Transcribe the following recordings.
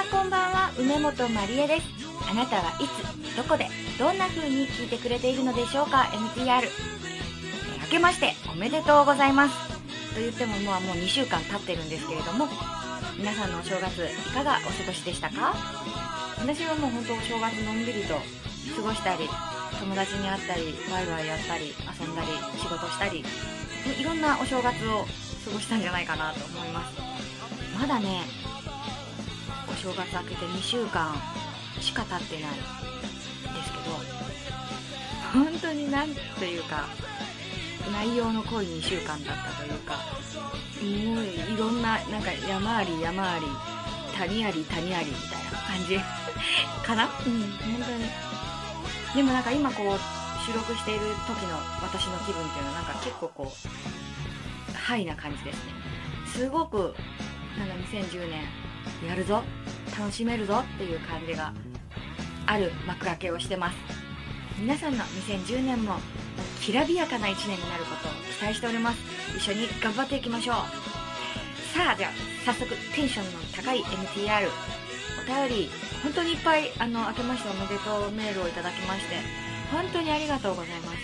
こんばんは、梅本まりえです。あなたはいつどこでどんな風に聞いてくれているのでしょうか。 MTR、明けましておめでとうございますと言ってももう2週間経ってるんですけれども、皆さんのお正月いかがお過ごしでしたか？私はもう本当お正月のんびりと過ごしたり、友達に会ったりワイワイやったり遊んだり仕事したり、いろんなお正月を過ごしたんじゃないかなと思います。まだね、お正月明けて2週間しか経ってないんですけど、本当になんというか内容の濃い2週間だったというか、もういろんな、なんか山あり山あり谷あり谷ありみたいな感じかな。本当に。でもなんか今こう収録している時の私の気分っていうのはなんか結構こうハイな感じですね。すごくなんか2010年やるぞ、楽しめるぞっていう感じがある幕開けをしてます。皆さんの2010年もきらびやかな1年になることを期待しております。一緒に頑張っていきましょう。さあ、では早速テンションの高い MTR お便り本当にいっぱい明けましておめでとうメールをいただきまして本当にありがとうございます。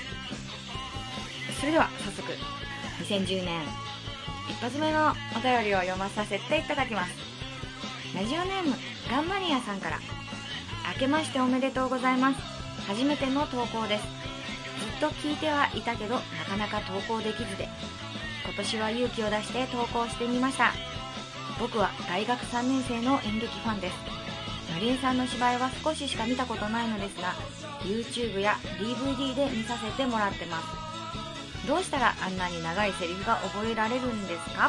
それでは早速2010年一発目のお便りを読まさせていただきます。ラジオネームガンマニアさんから、明けましておめでとうございます。初めての投稿です。ずっと聞いてはいたけどなかなか投稿できずで、今年は勇気を出して投稿してみました。僕は大学3年生の演劇ファンです。マリエさんの芝居は少ししか見たことないのですが、 YouTube や DVD で見させてもらってます。どうしたらあんなに長いセリフが覚えられるんですか？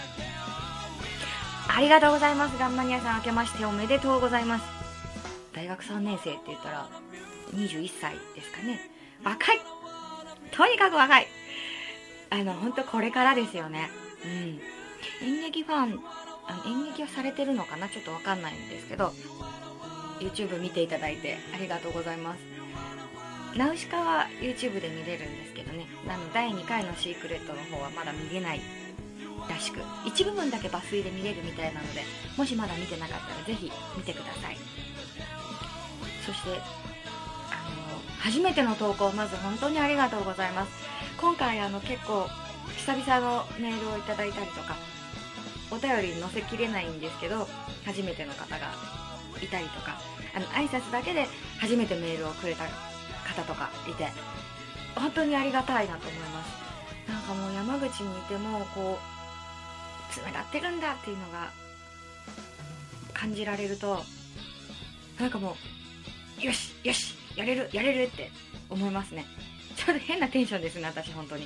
ありがとうございます。ガンマニアさん、明けましておめでとうございます。大学3年生って言ったら21歳ですかね。若い、とにかく若い。本当これからですよね。演劇ファン、演劇をされてるのかな、ちょっとわかんないんですけど、 YouTube 見ていただいてありがとうございます。ナウシカは YouTube で見れるんですけどね、第2回のシークレットの方はまだ見れないらしく、一部分だけ抜粋で見れるみたいなので、もしまだ見てなかったらぜひ見てください。そして初めての投稿、まず本当にありがとうございます。今回結構久々のメールをいただいたりとか、お便りに載せきれないんですけど、初めての方がいたりとか、挨拶だけで初めてメールをくれた方とかいて、本当にありがたいなと思います。なんかもう山口にいてもこうつながってるんだっていうのが感じられると、なんかもうよしよし、やれるやれるって思いますね。ちょっと変なテンションですね、私本当に。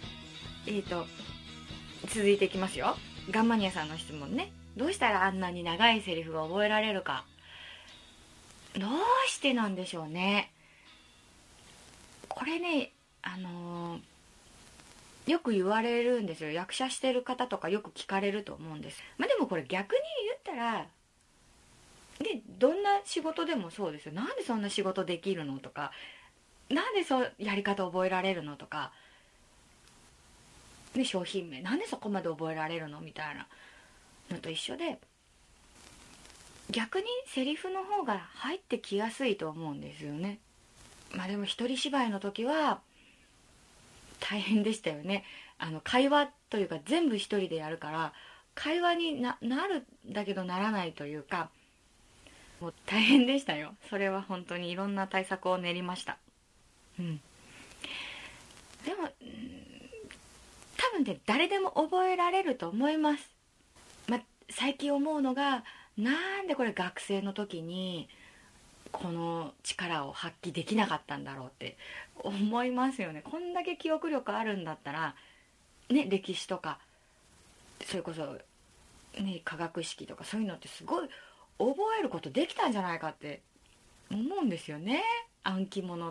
続いていきますよ。ガンマニアさんの質問ね。どうしたらあんなに長いセリフが覚えられるか。どうしてなんでしょうね。これね、よく言われるんですよ。役者してる方とかよく聞かれると思うんです。でもこれ逆に言ったら、でどんな仕事でもそうですよ。なんでそんな仕事できるのとか、なんでそうやり方覚えられるのとか、ね、商品名なんでそこまで覚えられるのみたいなのと一緒で、逆にセリフの方が入ってきやすいと思うんですよね。でも一人芝居の時は大変でしたよね。会話というか全部一人でやるから、会話になるんだけどならないというか、もう大変でしたよ。それは本当にいろんな対策を練りました。でも多分ね、誰でも覚えられると思います。最近思うのが、なんでこれ学生の時にこの力を発揮できなかったんだろうって思いますよね。こんだけ記憶力あるんだったらね、歴史とかそれこそね、科学式とかそういうのってすごい覚えることできたんじゃないかって思うんですよね。暗記物って、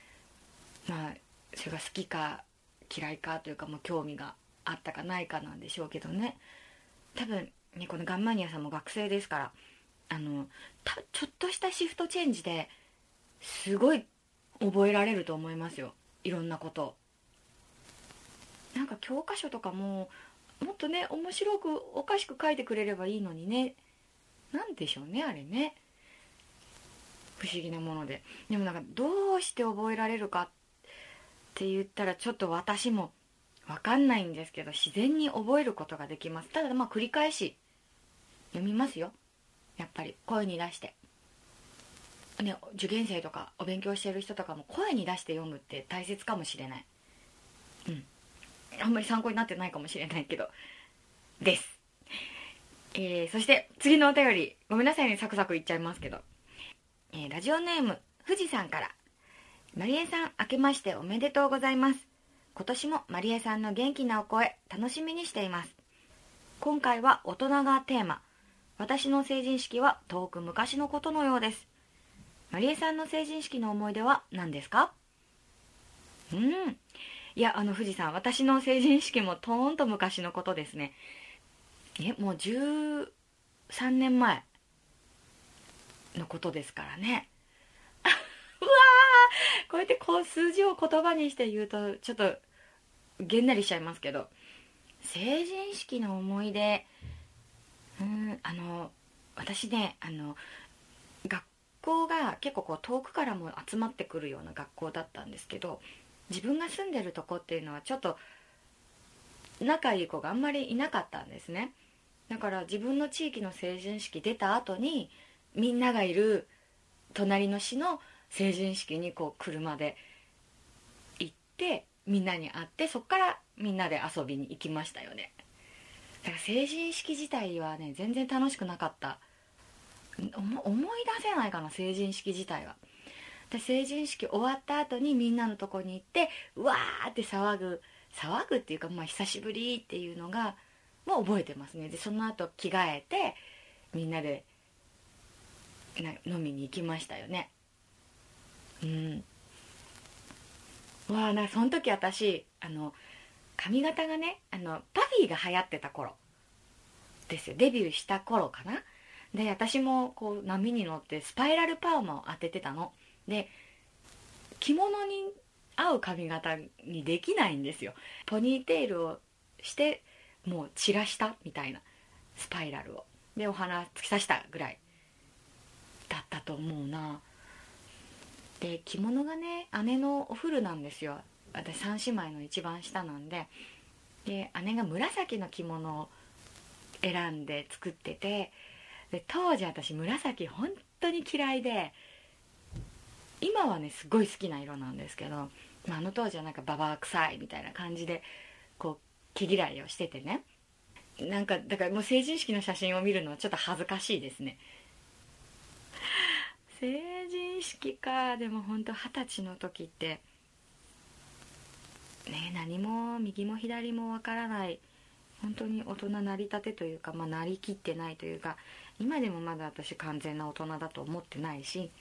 それが好きか嫌いかというか、興味があったかないかなんでしょうけどね。多分ね、このガンマニアさんも学生ですから、ちょっとしたシフトチェンジですごい覚えられると思いますよ、いろんなこと。なんか教科書とかももっとね、面白くおかしく書いてくれればいいのにね。 なんでしょうね、あれね。不思議なもので。でもなんかどうして覚えられるかって言ったらちょっと私もわかんないんですけど、自然に覚えることができます。ただ繰り返し読みますよ。やっぱり声に出して。ね、受験生とかお勉強してる人とかも声に出して読むって大切かもしれない。あんまり参考になってないかもしれないけど。です。そして次のお便り、ごめんなさいね、サクサクいっちゃいますけど。ラジオネーム、富士さんから。まりえさん、明けましておめでとうございます。今年もまりえさんの元気なお声、楽しみにしています。今回は大人がテーマ。私の成人式は遠く昔のことのようです。まりえさんの成人式の思い出は何ですか？いや、富士さん、私の成人式もとーんと昔のことですね。もう13年前のことですからね。うわー、こうやって数字を言葉にして言うとちょっとげんなりしちゃいますけど、成人式の思い出、私ね、学校が結構遠くからも集まってくるような学校だったんですけど、自分が住んでるとこっていうのはちょっと仲いい子があんまりいなかったんですね。だから自分の地域の成人式出た後にみんながいる隣の市の成人式に車で行ってみんなに会って、そっからみんなで遊びに行きましたよね。だから成人式自体はね全然楽しくなかった。思い出せないかな、成人式自体は。で成人式終わった後にみんなのとこに行ってうわーって騒ぐっていうか、久しぶりっていうのがもう覚えてますね。でその後着替えてみんなで飲みに行きましたよね。その時私髪型がねパフィーが流行ってた頃ですよ。デビューした頃かな。で私も波に乗ってスパイラルパーマを当ててたので、着物に合う髪型にできないんですよ。ポニーテールをしてもう散らしたみたいなスパイラルをでお花突き刺したぐらいだったと思うな。で着物がね姉のお古なんですよ。私3姉妹の一番下なんで、姉が紫の着物を選んで作ってて、で当時私紫本当に嫌いで、今はねすごい好きな色なんですけど、あの当時はババア臭いみたいな感じで毛嫌いをしててね、だからもう成人式の写真を見るのはちょっと恥ずかしいですね。成人式か。でも本当20歳の時ってね、何も右も左もわからない、本当に大人なりたてというか、なりきってないというか、今でもまだ私完全な大人だと思ってないし、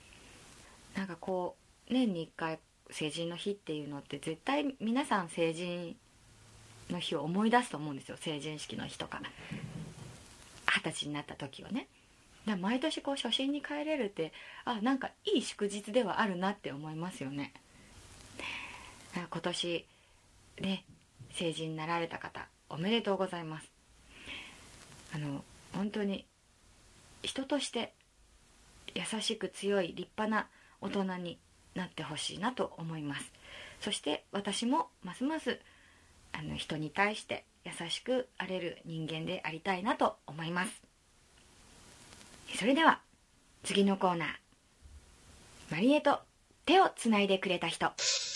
年に1回成人の日っていうのって絶対皆さん成人の日を思い出すと思うんですよ。成人式の日とか20歳になった時はね。だから毎年初心に帰れるって、いい祝日ではあるなって思いますよね。今年ね成人になられた方おめでとうございます。本当に人として優しく強い立派な大人になってほしいなと思います。そして私もますます人に対して優しくあれる人間でありたいなと思います。それでは次のコーナー、マリエと手をつないでくれた人。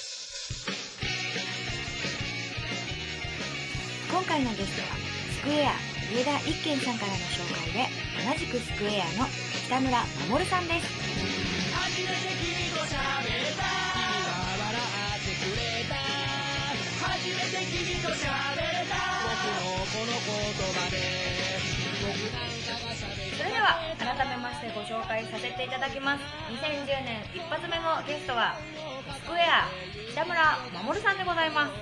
今回のゲストはスクエア上田一賢さんからの紹介で、同じくスクエアの北村守さんです。初めて君と喋った笑ってくれた、初めて君と喋った僕のこの言葉で僕なんかが喋った。それでは改めましてご紹介させていただきます。2010年一発目のゲストはスクエア北村守さんでございます。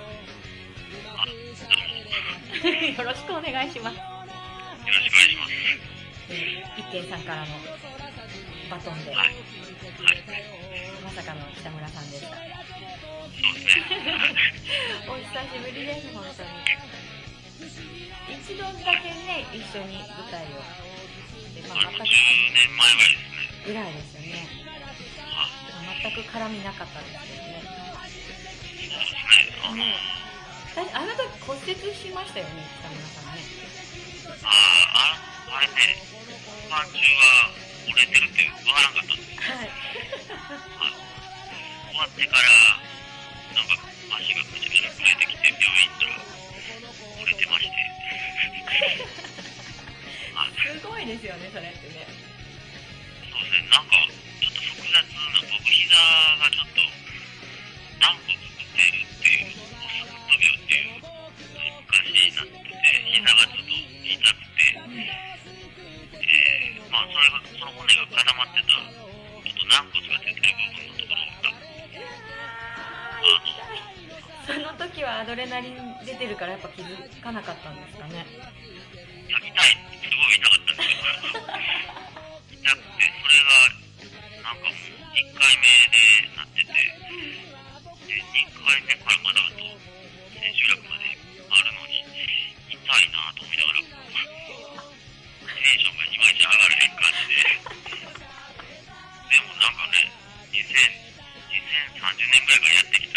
よろしくお願いします。一賢さんからのバトンで、まさかの北村さんでした。お久しぶりです。本当に一度だけね一緒に舞台をでまあ、 それも10 全く年前ぐらいですね。 ぐらいですよね。 あ、 まあ、全く絡みなかったですけどね。 そうですね。 ねえ、あの時骨折しましたよね、北村さんね。 あれね、本番中は折れてるってわからなかったんですよ。 はい。 終わってから、なんか足がめちゃくちゃ震えてきて、病院行ったら折れてまして。 すごいですよね、それってね。 そうですね、なんかちょっと複雑な、僕膝がちょっと軟骨打ってるっていう、オスフット病っていう昔になってて、膝がちょっと痛くて、まあその骨が固まってた、ちょっと軟骨が出てる部分のところが、 その時はアドレナリン出てるからやっぱ気づかなかったんですかね。 いや、痛い、すごい痛かったんですよ。痛くて、それが、なんかもう、1回目でなってて、で、2回目からまだあと、千秋楽まであるのに、痛いなと思いながら、テンションがいまいち上がらへん感じで、でもなんかね、2030年ぐらいからやってきた、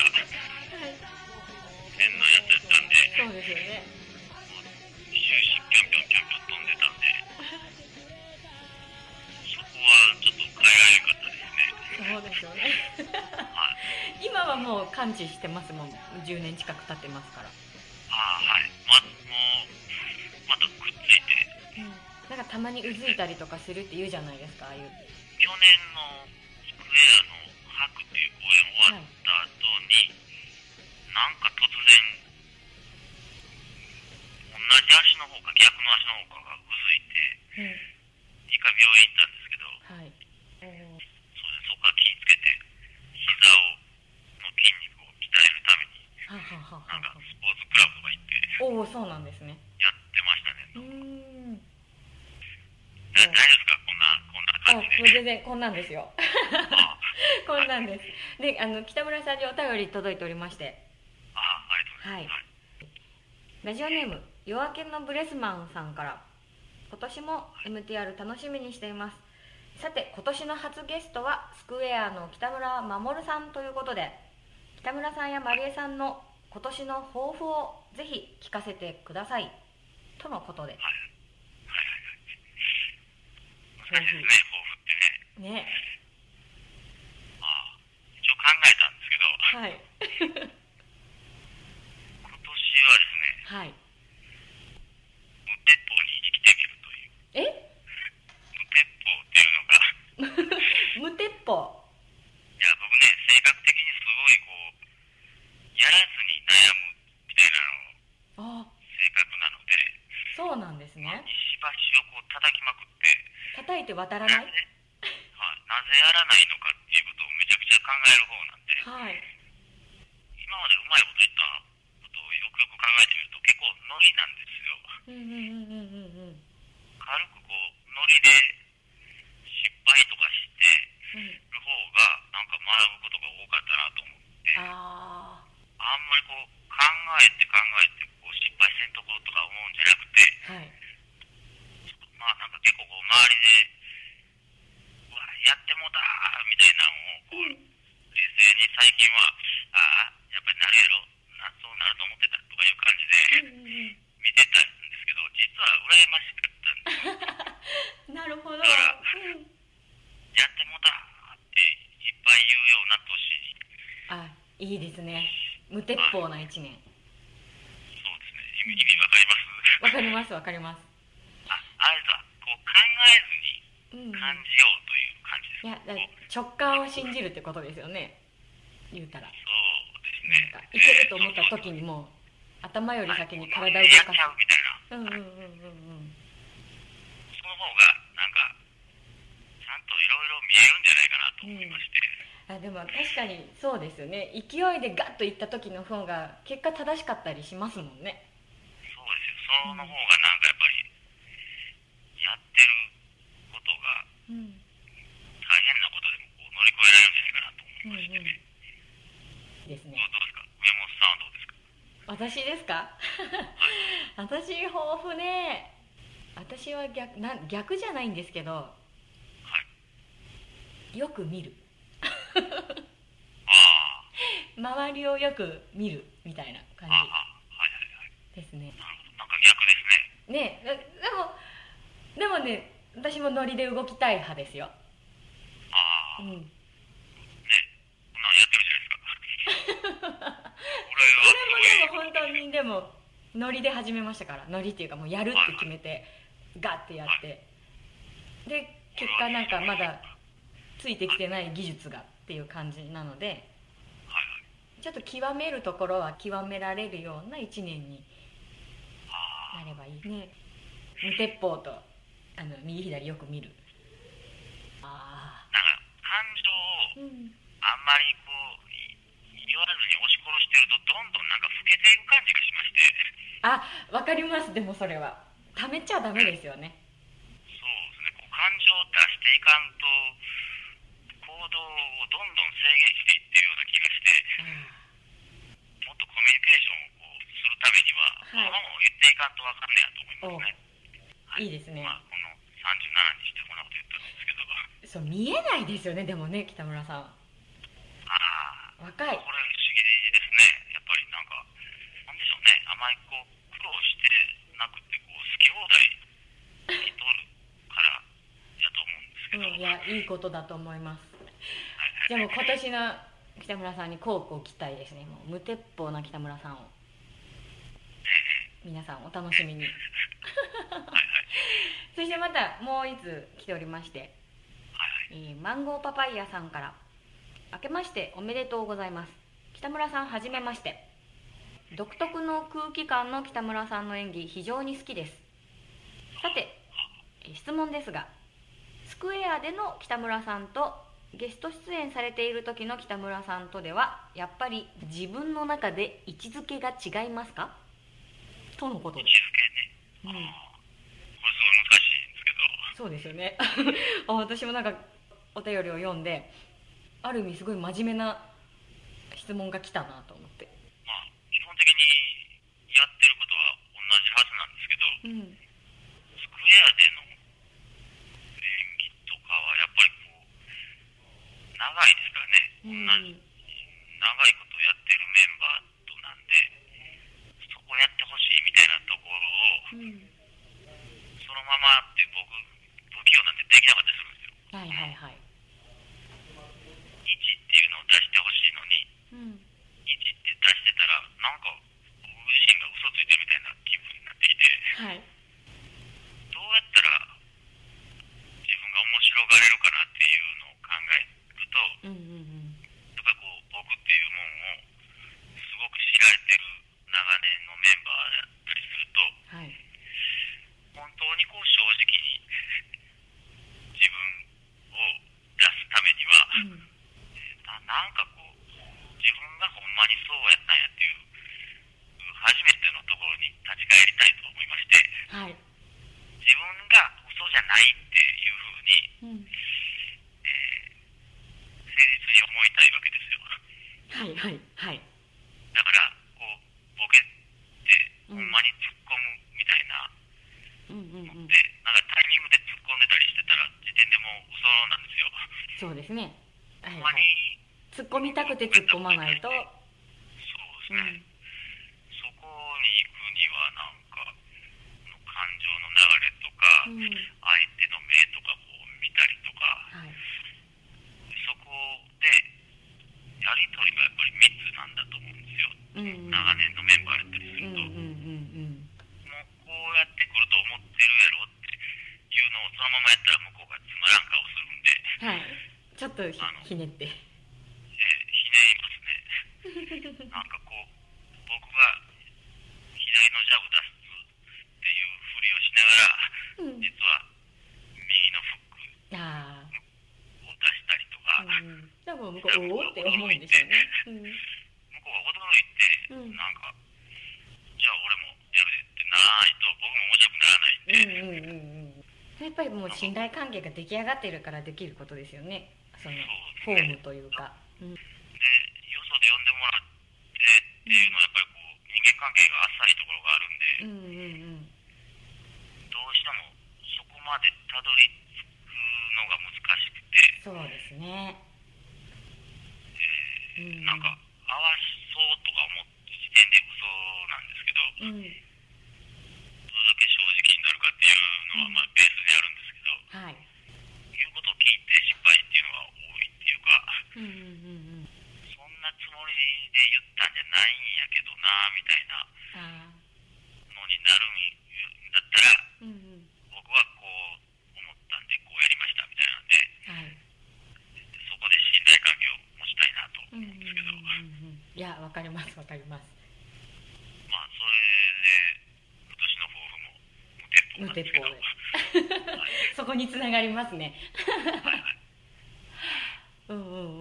変なやつやったんで、 そうですよね。 終始ぴょんぴょんぴょんぴょん飛んでたんで、そこはちょっと変えられなかったですね。 そうですよね。 はい。 今はもう完治してますもん。10年近く経ってますから。 はい。もう、またくっついて、 なんかたまにうずいたりとかするって言うじゃないですか、ああいう。 去年のスクエアのハクっていう公演終わった後に、なんか突然、同じ足の方か逆の足の方かがうずいて、一回病院行ったんですけど、 はい。 そこから気をつけて、膝の筋肉を鍛えるために、 ははははなんかスポーツクラブとか行って、 おお、そうなんですね。 やってましたね。大丈夫ですか、こんな感じで。 もう全然こんなんですよ。こんなんです。で、北村さんにお便り届いておりまして。 ありがとうございます。 はい。ラジオネーム夜明けのブレスマンさんから、今年も MTR 楽しみにしています。さて、今年の初ゲストはスクエアの北村守さんということで、北村さんやまりえさんの今年の抱負をぜひ聞かせてくださいとのことで。 難しいですね、抱負ってね。 ね。 一応考えたんですけど、 はい。 今年はですね、 はい。 無鉄砲に生きてみるという。無鉄砲っていうのが無鉄砲。 いや、僕ね、性格的にすごいこう、やらずに悩むみたいなの性格なので、 そうなんですね。 石橋をこう叩きまくって、 叩いて渡らない。 なぜやらないのかっていうことをめちゃくちゃ考える方なんで、 はい。 今までうまいこと言ったことをよくよく考えてみると結構ノリなんですよ。軽くこうノリで失敗とかしてる方がなんか学ぶことが多かったなと思って、あんまりこう考えてこう失敗せんとことか思うんじゃなくて、 はい。 まあなんか結構こう周りでうわやってもうたみたいなのをこう冷静に最近はやっぱりなるやろそうなると思ってたとかいう感じで見てたんですけど、実は羨ましかったんです。 なるほど。 だからやってもうたっていっぱい言うような年に。 いいですね。無鉄砲な一年。 そうですね。意味わかります？ わかりますわかります。 あれさ、こう考えずに感じようという感じです。 いや、直感を信じるってことですよね。言うたら。 そうですね。 なんかいけると思った時にもう頭より先に体を動かす。 やっちゃうみたいな。その方がなんかちゃんといろいろ見えるんじゃないかなと思いまして。 でも確かにそうですよね。勢いでガッといった時の方が結果正しかったりしますもんね。 そうですよ。その方がなんかやっぱりやってることが大変なことでもこう乗り越えられるんじゃないかなと思いましてね。 ですね。 どうですか、上本さんはどうですか？ 私ですか？私抱負ね。 私は逆じゃないんですけど、 はい、 よく見るあ周りをよく見るみたいな感はいはいはいじですね。 なるほど、なんか逆ですね。 ねでもね、私もノリで動きたい派ですよ。 ああ、 うん、 ね、こんなんやってるじゃないですか。 これもでも本当にでもノリで始めましたから。ノリっていうかもうやるって決めてガッてやって、で結果なんかまだついてきてない技術がっていう感じなので、ちょっと極めるところは極められるような1年になればいいね。無鉄砲と右左よく見る。ああ、 なんか感情をあんまりこう言わずに押し殺してるとどんどんなんか老けていく感じがしまして。 あ、わかります。でもそれは溜めちゃダメですよね。 そうですね、こう感情を出していかんと行動をどんどん制限していってるような気がして、もっとコミュニケーションをこうするためには、はい、ものを言っていかんとわかんねやと思いますね。はい、 いいですね。 まあ、この37にしてこんなこと言ったんですけど。 そう見えないですよね。でもね、北村さん。若い。これ不思議ですね。やっぱりなんかなんでしょうね。あまりこう苦労してなくてこう好き放題にとるからやと思うんですけど。 いや、いいことだと思います。じゃあもう今年の北村さんにこう期待ですね。もう無鉄砲な北村さんを皆さんお楽しみに。そしてまたもう一つ来ておりまして、マンゴーパパイヤさんから、明けましておめでとうございます。北村さんはじめまして。独特の空気感の北村さんの演技非常に好きです。さて質問ですが、スクエアでの北村さんとゲスト出演されている時の北村さんとではやっぱり自分の中で位置づけが違いますか、とのことです。 位置づけね、これすごい難しいんですけど。 そうですよね私もなんかお便りを読んで、ある意味すごい真面目な質問が来たなと思って。 まあ基本的にやってることは同じはずなんですけど、スクエアでの演技とかはやっぱりこう長いですからね。長いことやってるメンバーとなんで、そこやってほしいみたいなところを、そのままって不器用なんでできなかったりするんですよ。 はいはいはい。 位置っていうのを出してほしいのに、位置って出してたらなんか僕自身が嘘ついてるみたいな気分になってきて、どうやったら自分が面白がれるかなっていうのを考えると、やっぱりこう僕っていうもんをすごく知られてる長年のメンバーだったりすると、本当にこう正直に自分を出すためには、なんかこう自分がほんまにそうやったんやっていう初めてのところに立ち返りたいと思いまして、自分が嘘じゃないっていうふうに、誠実に思いたいわけですよ。だからこうボケってほんまに突っ込むみたいなのって、なんかタイミングで突っ込んでたりしてたら時点でもう嘘なんですよ。 そうですね。 ほんまに突っ込みたくて突っ込まないと。 そうですね。そこに行くにはなんか感情の流れとか、相手の目とかこう見たりとか、そこでやり取りがやっぱり密なんだと思うんですよ。長年のメンバーやったりすると、もうこうやってくると思ってるやろっていうのをそのままやったら向こうがつまらん顔するんで、 ちょっとひねって。 ひねりますね。なんかこう僕が左のジャブ出すっていうふりをしながら、実は右のフックを出したりとか、 多分向こうおおって思うんでしょうね。 向こうが驚いて、なんかじゃあ俺もやるってならないと僕も面白くならないんで、 やっぱりもう信頼関係が出来上がっているからできることですよね。そのフォームというか。で、よそで呼んでもらってっていうのはやっぱりこう人間関係が浅いところがあるんで、どうしてもどり着くのが難しくて、 そうですね。 なんか合わそうとか思って時点で嘘なんですけど、どれだけ正直になるかっていうのはまあベースであるんですけど、 はい。 言うことを聞いて失敗っていうのが多いっていうか、そんなつもりで言ったんじゃないんやけどなみたいなのになるんだったら、僕はこう思ったんでこうやりましたみたいなんで、そこで信頼関係を持ちたいなと思うんですけど、 いや、わかりますわかります。 まあそれで今年の抱負も無鉄砲なんですけど、 そこにつながりますね。 はいはい。どう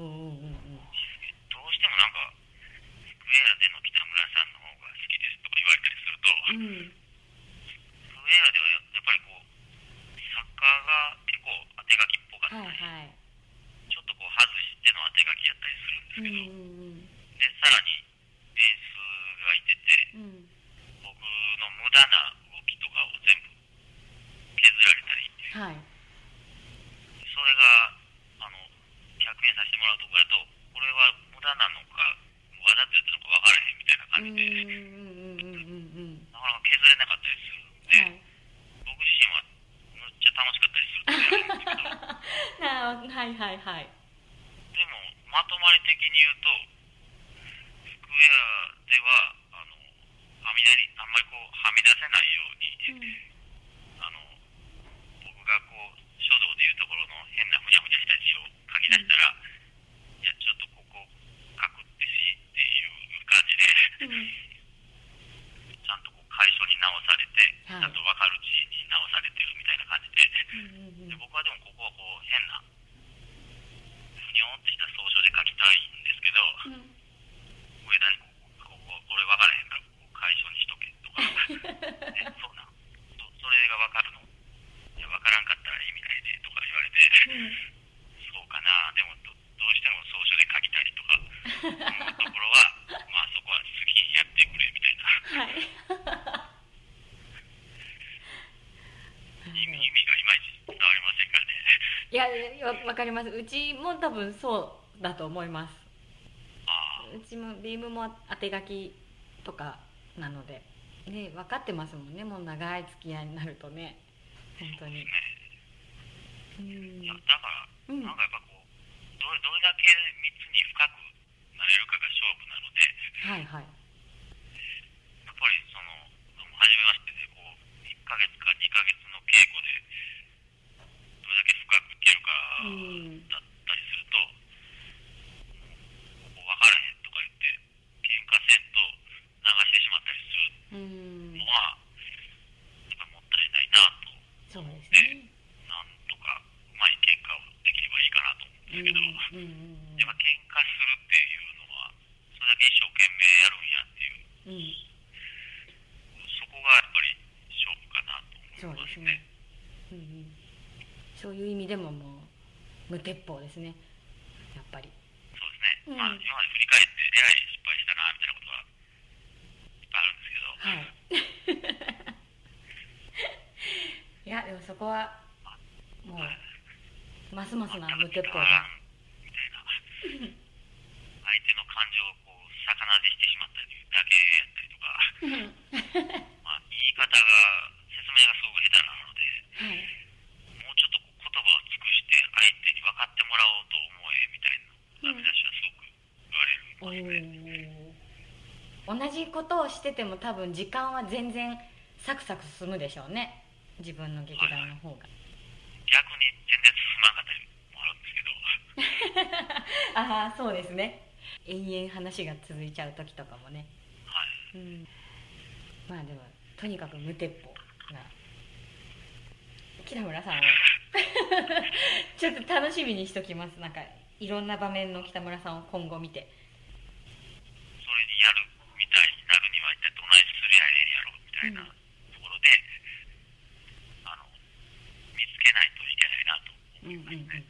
してもなんかスクエアでの北村さんの方が好きですとか言われたりすると、スクエアではやっぱりこう作家が結構当て書きっぽかったり、ちょっとこう外しての当て書きやったりするんですけど、でさらにベースがいてて、僕の無駄な動きとかを全部削られたり、それが100円させてもらうとこやと、これは無駄なのかわざとやったのか分からへんみたいな感じで、なかなか削れなかったりするんで、僕自身はむっちゃ楽しかったりする時あるんですけどでもまとまり的に言うとスクエアではあんまりこうはみ出せないように、僕がこう書道でいうところの変なふにゃふにゃした字を書き出したら、いやちょっとここ書くってしっていう感じで、ちゃんとこう楷書に直されて、ちゃんと分かる字に直されてるみたいな感じで、僕はでもここはこう変なふにょんってした草書で書きたいんですけど、上田にこれ分からへんからここ楷書にしとけとかそうなんそれが分かるのいや分からんかったら意味ないでとか言われて、そうかな、でもどうしても草書で書きたいとか思うところはまあそこは好きにやってくれみたいな、意味がいまいち伝わりませんかね。 いや、わかります。うちも多分そうだと思います。うちもビームも当て書きとかなので、ね、分かってますもんね。もう長い付き合いになるとね、本当に。 だから、なんかやっぱこうどれだけ密に深くなれるかが勝負なので、やっぱり初めましてでこう1ヶ月か2ヶ月の稽古でどれだけ深くいけるかだったりすると、ここ分からへんとか言って喧嘩せんと流してしまったりするのはやっぱもったいないなと思って、なんとかうまい喧嘩をできればいいかなと思うんですけど、やっぱ喧嘩するっていうのはそれだけ一生懸命やるんやっていう、そこがやっぱり勝負かなと思いますね。 そういう意味でももう無鉄砲ですね、やっぱり。 そうですね、まあ今まで振り返ってえらい失敗したなみたいなことはいっぱいあるんですけど、 いやでもそこはもうますますな無鉄砲でみたいな相手の感情をこう逆なでしてしまったりだけやったりとかまあ言い方が説明がすごく下手なので、もうちょっとこう言葉を尽くして相手に分かってもらおうと思えみたいなダメ出しはすごく言われるんですね。 同じことをしてても多分時間は全然サクサク進むでしょうね、自分の劇団の方が。 逆に全然進まなかったりもあるんですけどああそうですね、延々話が続いちゃう時とかもね。まあでもとにかく無鉄砲な北村さんをちょっと楽しみにしときます。なんかいろんな場面の北村さんを今後見て、 それにやるみたいになるには一体どないすりゃええんやろみたいなところで、見つけないといけないなと思いますね。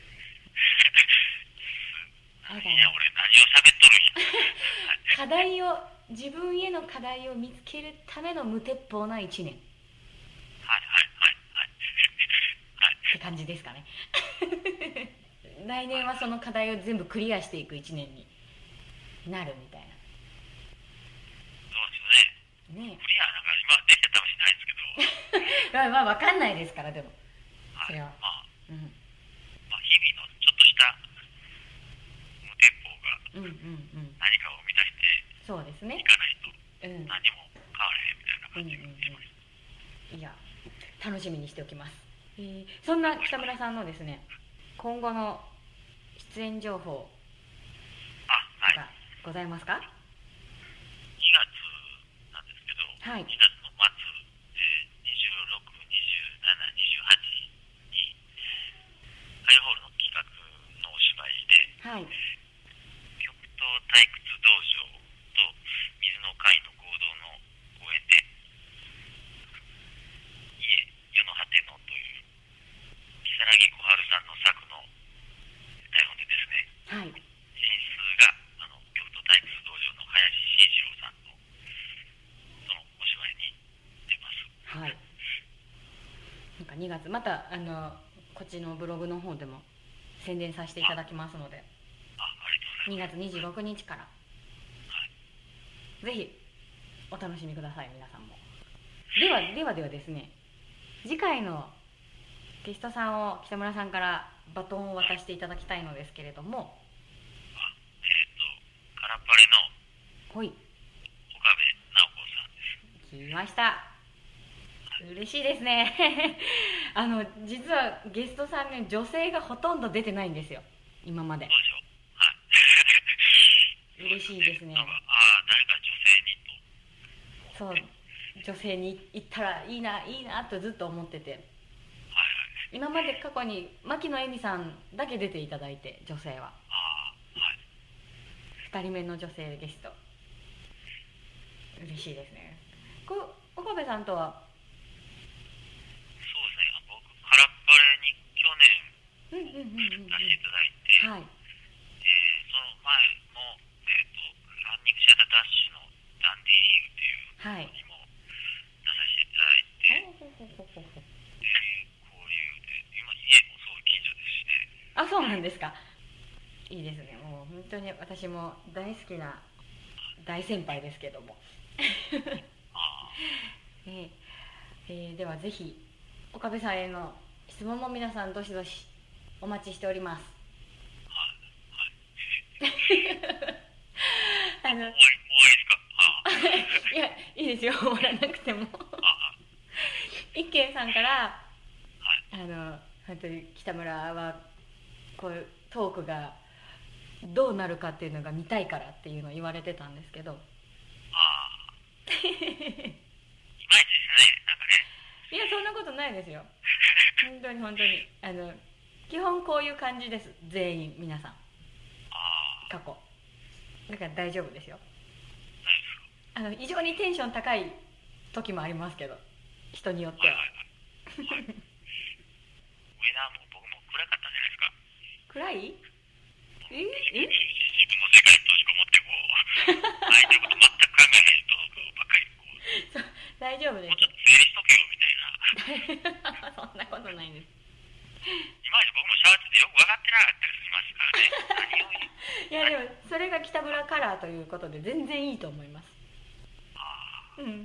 いや俺何を喋っとるんや自分への課題を見つけるための無鉄砲な1年。 って感じですかね。来年はその課題を全部クリアしていく1年になるみたいな。 そうですよね。 ねクリアなんか今できたかもしれないですけど。 まあ分かんないですから、でもそれは、 まあ、 うん、 日々のちょっとした無鉄砲がうんうんうん、 何かを生み出してそうですね、 いかないとうん、 何も変わらへんみたいな感じがします。 いや楽しみにしておきます。そんな北村さんのですね、今後の出演情報はい。 がございますか？ 2月なんですけど、 はい、 2月の末、26、27、28に、ハイホールの企画のお芝居で、 はい、 極東退屈道場と水の会の合同の公演で、家、世の果てのという、如月小春さんの作の台本でですね、 はい、 演出が京都体育道場の林慎一郎さんのそのお芝居に出ます。 はい。なんか2月またこっちのブログの方でも宣伝させていただきますので、 ありがとうございます。 2月26日から、 はい、 ぜひお楽しみください、皆さんも。ではですね、次回のゲストさんを北村さんからバトンを渡していただきたいのですけれども、 カラッパレのほい、 岡部直子さんです。 来ました。嬉しいですね。実はゲストさんね、女性がほとんど出てないんですよ、今まで。 そうでしょ。はい。 嬉しいですね。 なんか誰か女性にと。 そう、女性に行ったらいいなとずっと思ってて、 はいはい。 今まで過去に牧野恵美さんだけ出ていただいて、女性ははい。 2人目の女性ゲスト、嬉しいですね。岡部さんとは、 そうですね、僕カラッパレに去年出していただいて、 はい、 その前も、ランニングシアターダッシュのダンディリーグっていうはい、 のにも出させていただいて、交流で、今家もすごい近所ですしね。 あ、そうなんですか。いいですね。もう本当に私も大好きな大先輩ですけども。ではぜひ岡部さんへの質問も皆さんどしどしお待ちしております。 終わりですか？ いや、いいですよ、終わらなくても。一慶さんから本当に北村はこういうトークがどうなるかっていうのが見たいからっていうのを言われてたんですけど、 いまいちですね、なんかね。 いや、そんなことないですよ。本当に基本こういう感じです、全員皆さん。過去だから大丈夫ですよ。異常にテンション高い時もありますけど、人によっては。 上田も僕も暗かったんじゃないですか。 暗い？ 自分の世界に閉じこもって相手のこと全く考えへん人ばっかり大丈夫です。 もうちょっと整理しとけよみたいな。 そんなことないです。 いまいち僕もシャワーってよく分かってなかったりしますからね。何をいや、でもそれが北村カラーということで全然いいと思います。 そうです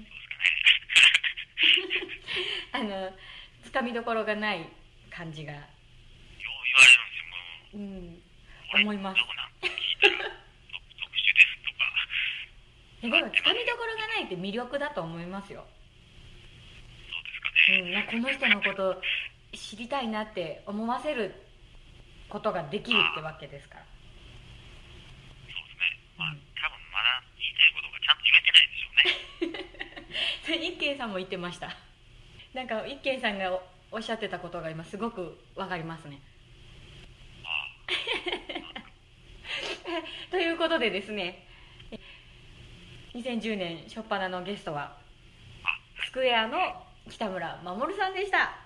かね。つかみどころがない感じが、 よう言われるんですよ。 思います。 どこなんて聞いたら特殊ですとか。 でもつかみどころがないって魅力だと思いますよ。 そうですかね。 この人のこと知りたいなって思わせることができるってわけですから。 そうですね。多分まだ言いたいことがちゃんと言えてないんでしょうね。 それ一慶さんも言ってました。なんか一慶さんがおっしゃってたことが今すごくわかりますね。ということでですね、2010年初っ端のゲストはスクエアの北村守さんでした。